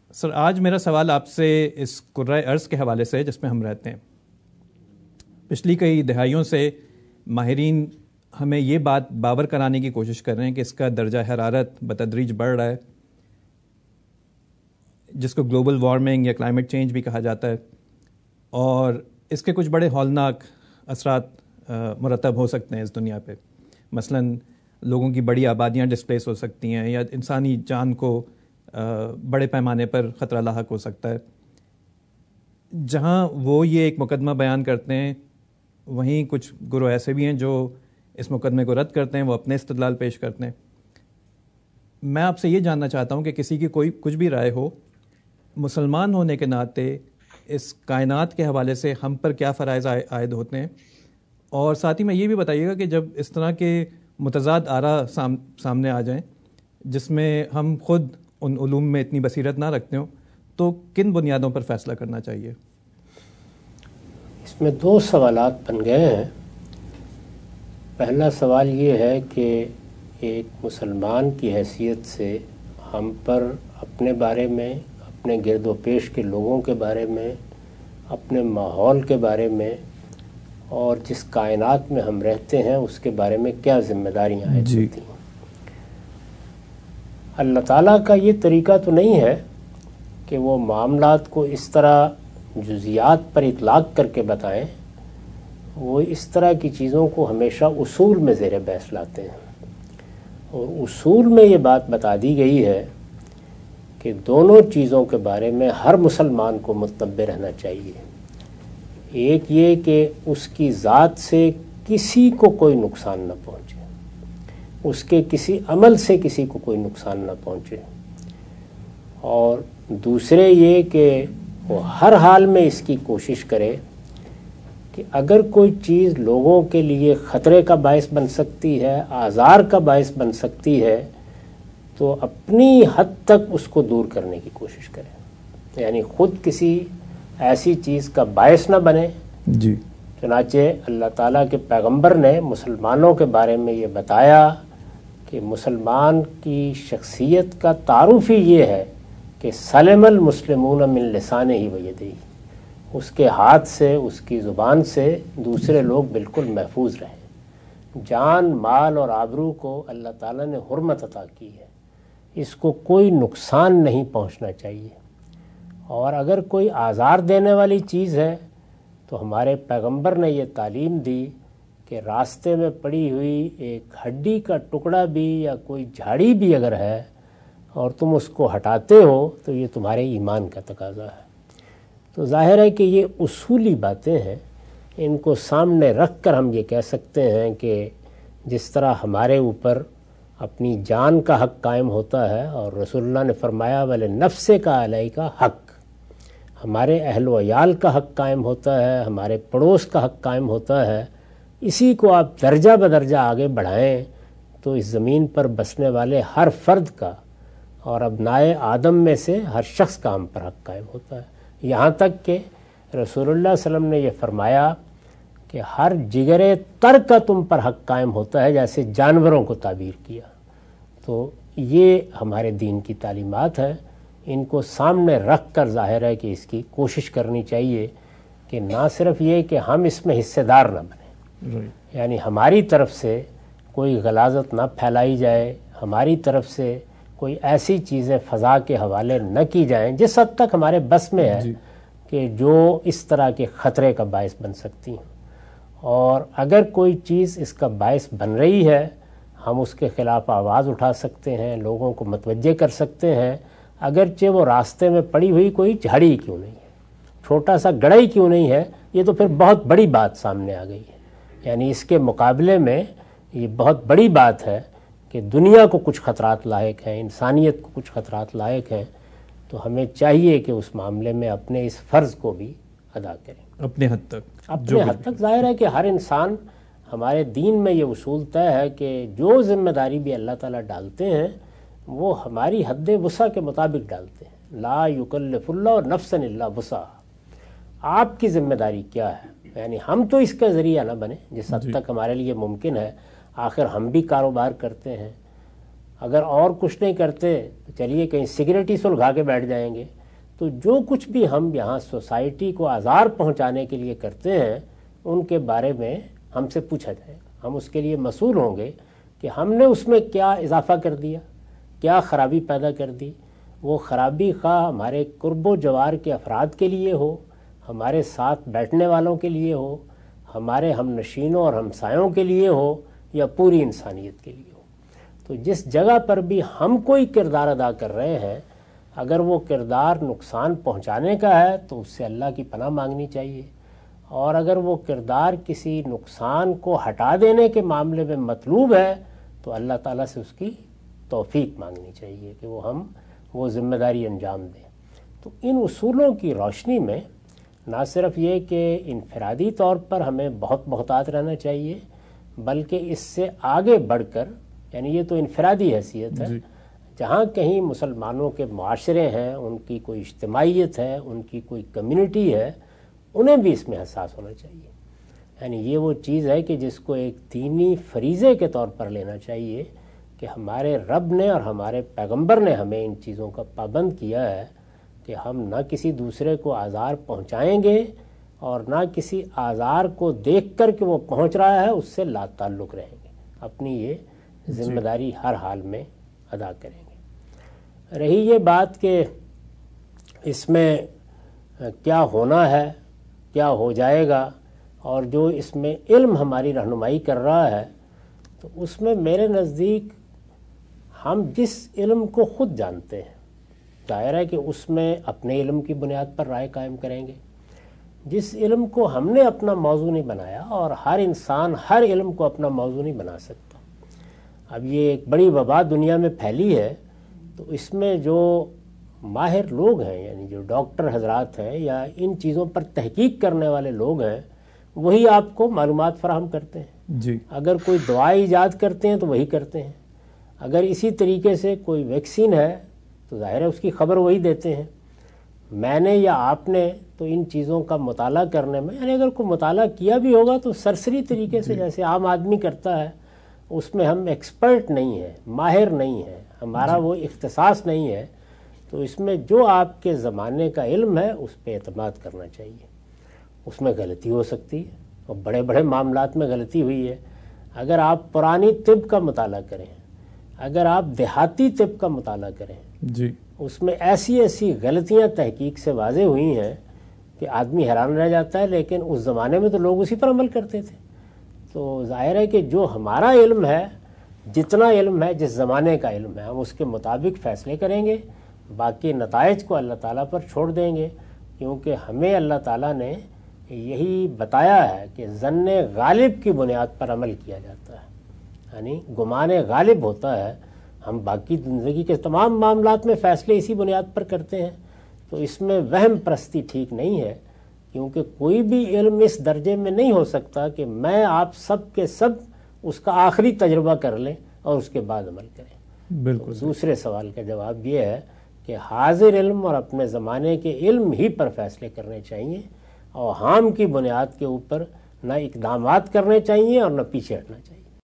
سر آج میرا سوال آپ سے اس کرۂ ارض کے حوالے سے جس میں ہم رہتے ہیں. پچھلی کئی دہائیوں سے ماہرین ہمیں یہ بات باور کرانے کی کوشش کر رہے ہیں کہ اس کا درجہ حرارت بتدریج بڑھ رہا ہے، جس کو گلوبل وارمنگ یا کلائمیٹ چینج بھی کہا جاتا ہے، اور اس کے کچھ بڑے ہولناک اثرات مرتب ہو سکتے ہیں اس دنیا پہ. مثلاً لوگوں کی بڑی آبادیاں ڈسپلیس ہو سکتی ہیں، یا انسانی جان کو بڑے پیمانے پر خطرہ لاحق ہو سکتا ہے. جہاں وہ یہ ایک مقدمہ بیان کرتے ہیں، وہیں کچھ گروہ ایسے بھی ہیں جو اس مقدمے کو رد کرتے ہیں، وہ اپنے استدلال پیش کرتے ہیں. میں آپ سے یہ جاننا چاہتا ہوں کہ کسی کی کوئی کچھ بھی رائے ہو، مسلمان ہونے کے ناطے اس کائنات کے حوالے سے ہم پر کیا فرائض عائد ہوتے ہیں، اور ساتھ ہی میں یہ بھی بتائیے گا کہ جب اس طرح کے متضاد آراء سامنے آ جائیں جس میں ہم خود ان علوم میں اتنی بصیرت نہ رکھتے ہوں، تو کن بنیادوں پر فیصلہ کرنا چاہیے؟ اس میں دو سوالات بن گئے ہیں. پہلا سوال یہ ہے کہ ایک مسلمان کی حیثیت سے ہم پر اپنے بارے میں، اپنے گرد و پیش کے لوگوں کے بارے میں، اپنے ماحول کے بارے میں، اور جس کائنات میں ہم رہتے ہیں اس کے بارے میں کیا ذمہ داریاں عائد ہوتی ہیں. اللہ تعالیٰ کا یہ طریقہ تو نہیں ہے کہ وہ معاملات کو اس طرح جزیات پر اطلاق کر کے بتائیں. وہ اس طرح کی چیزوں کو ہمیشہ اصول میں زیر بحث لاتے ہیں، اور اصول میں یہ بات بتا دی گئی ہے کہ دونوں چیزوں کے بارے میں ہر مسلمان کو متنبہ رہنا چاہیے. ایک یہ کہ اس کی ذات سے کسی کو کوئی نقصان نہ پہنچے، اس کے کسی عمل سے کسی کو کوئی نقصان نہ پہنچے، اور دوسرے یہ کہ وہ ہر حال میں اس کی کوشش کرے کہ اگر کوئی چیز لوگوں کے لیے خطرے کا باعث بن سکتی ہے، آزار کا باعث بن سکتی ہے، تو اپنی حد تک اس کو دور کرنے کی کوشش کرے. یعنی خود کسی ایسی چیز کا باعث نہ بنے. جی. چنانچہ اللہ تعالیٰ کے پیغمبر نے مسلمانوں کے بارے میں یہ بتایا کہ مسلمان کی شخصیت کا تعارف ہی یہ ہے کہ سلم المسلمون من لسانہ و یدیہ، اس کے ہاتھ سے، اس کی زبان سے دوسرے لوگ بالکل محفوظ رہیں. جان، مال اور آبرو کو اللہ تعالیٰ نے حرمت عطا کی ہے، اس کو کوئی نقصان نہیں پہنچنا چاہیے. اور اگر کوئی آزار دینے والی چیز ہے تو ہمارے پیغمبر نے یہ تعلیم دی کہ راستے میں پڑی ہوئی ایک ہڈی کا ٹکڑا بھی یا کوئی جھاڑی بھی اگر ہے اور تم اس کو ہٹاتے ہو تو یہ تمہارے ایمان کا تقاضا ہے. تو ظاہر ہے کہ یہ اصولی باتیں ہیں، ان کو سامنے رکھ کر ہم یہ کہہ سکتے ہیں کہ جس طرح ہمارے اوپر اپنی جان کا حق قائم ہوتا ہے، اور رسول اللہ نے فرمایا وَلِنَفْسِ کا علیہ کا حق، ہمارے اہل و عیال کا حق قائم ہوتا ہے، ہمارے پڑوس کا حق قائم ہوتا ہے. اسی کو آپ درجہ بدرجہ آگے بڑھائیں تو اس زمین پر بسنے والے ہر فرد کا اور ابنائے آدم میں سے ہر شخص کا ہم پر حق قائم ہوتا ہے. یہاں تک کہ رسول اللہ صلی اللہ علیہ وسلم نے یہ فرمایا کہ ہر جگرے تر کا تم پر حق قائم ہوتا ہے، جیسے جانوروں کو تعبیر کیا. تو یہ ہمارے دین کی تعلیمات ہیں، ان کو سامنے رکھ کر ظاہر ہے کہ اس کی کوشش کرنی چاہیے کہ نہ صرف یہ کہ ہم اس میں حصے دار نہ بنیں، یعنی ہماری طرف سے کوئی غلاظت نہ پھیلائی جائے، ہماری طرف سے کوئی ایسی چیزیں فضا کے حوالے نہ کی جائیں جس حد تک ہمارے بس میں ہے کہ جو اس طرح کے خطرے کا باعث بن سکتی ہیں. اور اگر کوئی چیز اس کا باعث بن رہی ہے، ہم اس کے خلاف آواز اٹھا سکتے ہیں، لوگوں کو متوجہ کر سکتے ہیں، اگرچہ وہ راستے میں پڑی ہوئی کوئی جھاڑی کیوں نہیں ہے، چھوٹا سا گڑھئی کیوں نہیں ہے. یہ تو پھر بہت بڑی بات سامنے آ گئی ہے. یعنی اس کے مقابلے میں یہ بہت بڑی بات ہے کہ دنیا کو کچھ خطرات لاحق ہیں، انسانیت کو کچھ خطرات لاحق ہیں. تو ہمیں چاہیے کہ اس معاملے میں اپنے اس فرض کو بھی ادا کریں اپنے حد تک. اپنے حد تک ظاہر ہے کہ ہر انسان، ہمارے دین میں یہ اصول طے ہے کہ جو ذمہ داری بھی اللہ تعالیٰ ڈالتے ہیں وہ ہماری حد وسع کے مطابق ڈالتے ہیں. لا یکلف اللہ نفسا الا وسعہا. آپ کی ذمہ داری کیا ہے؟ یعنی ہم تو اس کا ذریعہ نہ بنے جس حد تک ہمارے لیے ممکن ہے. آخر ہم بھی کاروبار کرتے ہیں، اگر اور کچھ نہیں کرتے تو چلیے کہیں سگریٹ ہی سلگھا کے بیٹھ جائیں گے. تو جو کچھ بھی ہم یہاں سوسائٹی کو آزار پہنچانے کے لیے کرتے ہیں ان کے بارے میں ہم سے پوچھا جائے گا، ہم اس کے لیے مسئول ہوں گے کہ ہم نے اس میں کیا اضافہ کر دیا، کیا خرابی پیدا کر دی۔ وہ خرابی خواہ ہمارے قرب و جوار کے افراد کے لیے ہو، ہمارے ساتھ بیٹھنے والوں کے لیے ہو، ہمارے ہم نشینوں اور ہمسایوں کے لیے ہو، یا پوری انسانیت کے لیے ہو۔ تو جس جگہ پر بھی ہم کوئی کردار ادا کر رہے ہیں، اگر وہ کردار نقصان پہنچانے کا ہے تو اس سے اللہ کی پناہ مانگنی چاہیے، اور اگر وہ کردار کسی نقصان کو ہٹا دینے کے معاملے میں مطلوب ہے تو اللہ تعالیٰ سے اس کی توفیق مانگنی چاہیے کہ وہ ذمہ داری انجام دیں۔ تو ان اصولوں کی روشنی میں نہ صرف یہ کہ انفرادی طور پر ہمیں بہت محتاط رہنا چاہیے، بلکہ اس سے آگے بڑھ کر، یعنی یہ تو انفرادی حیثیت ہے، جہاں کہیں مسلمانوں کے معاشرے ہیں، ان کی کوئی اجتماعیت ہے، ان کی کوئی کمیونٹی ہے، انہیں بھی اس میں حساس ہونا چاہیے۔ یعنی یہ وہ چیز ہے کہ جس کو ایک دینی فریضے کے طور پر لینا چاہیے کہ ہمارے رب نے اور ہمارے پیغمبر نے ہمیں ان چیزوں کا پابند کیا ہے کہ ہم نہ کسی دوسرے کو آزار پہنچائیں گے اور نہ کسی آزار کو دیکھ کر کہ وہ پہنچ رہا ہے اس سے لا تعلق رہیں گے، اپنی یہ ذمہ داری ہر حال میں ادا کریں گے۔ رہی یہ بات کہ اس میں کیا ہونا ہے، کیا ہو جائے گا، اور جو اس میں علم ہماری رہنمائی کر رہا ہے، تو اس میں میرے نزدیک ہم جس علم کو خود جانتے ہیں، ظاہر ہے کہ اس میں اپنے علم کی بنیاد پر رائے قائم کریں گے۔ جس علم کو ہم نے اپنا موضوع نہیں بنایا، اور ہر انسان ہر علم کو اپنا موضوع نہیں بنا سکتا۔ اب یہ ایک بڑی وبا دنیا میں پھیلی ہے، تو اس میں جو ماہر لوگ ہیں، یعنی جو ڈاکٹر حضرات ہیں یا ان چیزوں پر تحقیق کرنے والے لوگ ہیں، وہی آپ کو معلومات فراہم کرتے ہیں۔ اگر کوئی دوا ایجاد کرتے ہیں تو وہی کرتے ہیں، اگر اسی طریقے سے کوئی ویکسین ہے تو ظاہر ہے اس کی خبر وہی دیتے ہیں۔ میں نے یا آپ نے تو ان چیزوں کا مطالعہ کرنے میں، یعنی اگر کوئی مطالعہ کیا بھی ہوگا تو سرسری طریقے سے جیسے عام آدمی کرتا ہے، اس میں ہم ایکسپرٹ نہیں ہیں، ماہر نہیں ہیں، ہمارا وہ اختصاص نہیں ہے، تو اس میں جو آپ کے زمانے کا علم ہے اس پہ اعتماد کرنا چاہیے۔ اس میں غلطی ہو سکتی ہے، اور بڑے بڑے معاملات میں غلطی ہوئی ہے۔ اگر آپ پرانی طب کا مطالعہ کریں، اگر آپ دیہاتی طب کا مطالعہ کریں، اس میں ایسی ایسی غلطیاں تحقیق سے واضح ہوئی ہیں کہ آدمی حیران رہ جاتا ہے، لیکن اس زمانے میں تو لوگ اسی پر عمل کرتے تھے۔ تو ظاہر ہے کہ جو ہمارا علم ہے، جتنا علم ہے، جس زمانے کا علم ہے، ہم اس کے مطابق فیصلے کریں گے، باقی نتائج کو اللہ تعالیٰ پر چھوڑ دیں گے، کیونکہ ہمیں اللہ تعالیٰ نے یہی بتایا ہے کہ ظن غالب کی بنیاد پر عمل کیا جاتا ہے، یعنی گمان غالب ہوتا ہے۔ ہم باقی زندگی کے تمام معاملات میں فیصلے اسی بنیاد پر کرتے ہیں، تو اس میں وہم پرستی ٹھیک نہیں ہے، کیونکہ کوئی بھی علم اس درجے میں نہیں ہو سکتا کہ میں آپ سب کے سب اس کا آخری تجربہ کر لیں اور اس کے بعد عمل کریں۔ بالکل دوسرے سوال کا جواب یہ ہے کہ حاضر علم اور اپنے زمانے کے علم ہی پر فیصلے کرنے چاہیے، اور اوہام کی بنیاد کے اوپر نہ اقدامات کرنے چاہیے اور نہ پیچھے ہٹنا چاہیے۔